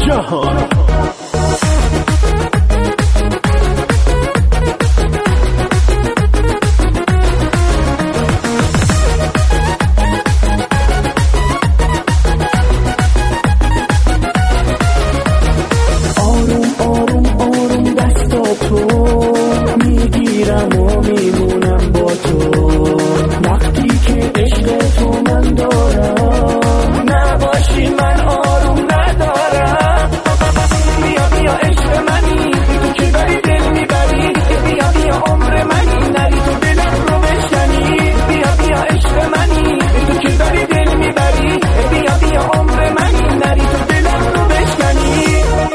جهان. آروم آروم آروم دستاتو میگیرم و میمونم با تو، وقتی که عشق تو من دارم نباشی من آروم ندارم. بیا بیا عشق منی تو که بری دل میبری، بیا بیا عمر منی نری تو دلم رو بشکنی. بیا بیا عشق منی تو که بری دل میبری، بیا بیا عمر منی نری تو دلم رو بشکنی.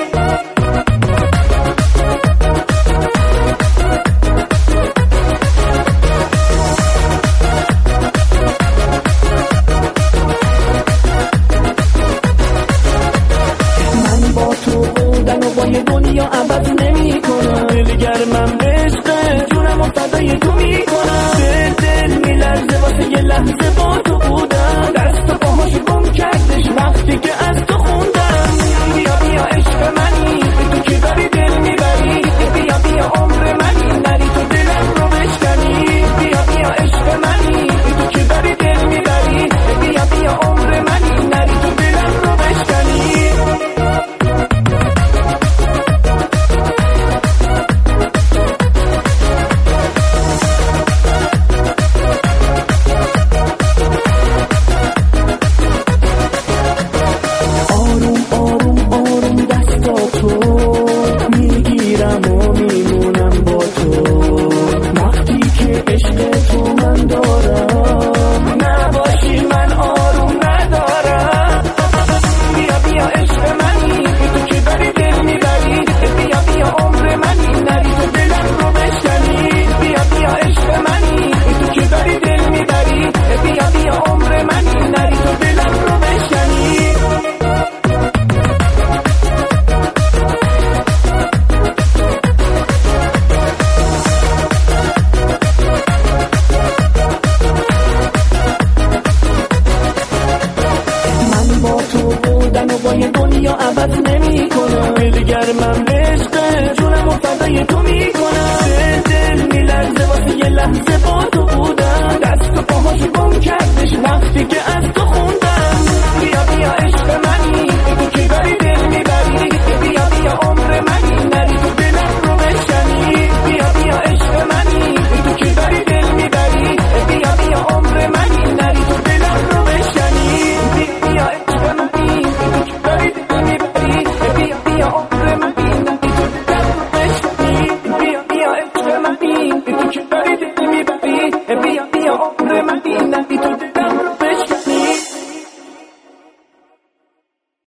با یه دنیا عوض نمی کنم، دلگر من به عشق جونم و فدای تو می کنم. دل می لرزه واسه یه لحظه با تو بودم، دست و پاهاشو گم کردش وقتی که از تو خوندم. بیا بیا عشق منی تو که داری دل می بری، بیا بیا عمر منی نری تو دلم رو بشکنی. بیا بیا عشق منی تو که داری دل می بری، بیا بیا عمر منی نری تو دلم رو بشکنی. میگیرم و میمونم با تو، وقتی که عشق تو من دارم نباشی من آروم ندارم. بیا بیا عشق منی تو که داری دل میبری، بیا بیا عمر منی نری تو دلم رو بشکنی. بیا بیا عشق منی تو که داری دل میبری، بیا بیا عمر منی نری تو دلم رو بشکنی. با یه دنیا عوض نمی کنم، دلگر من به عشق جونم و فدای تو می کنم. دل می لرزه واسه یه لحظه با تو بودم، دست و پاهاشو گم کردش وقتی که از تو خوندم.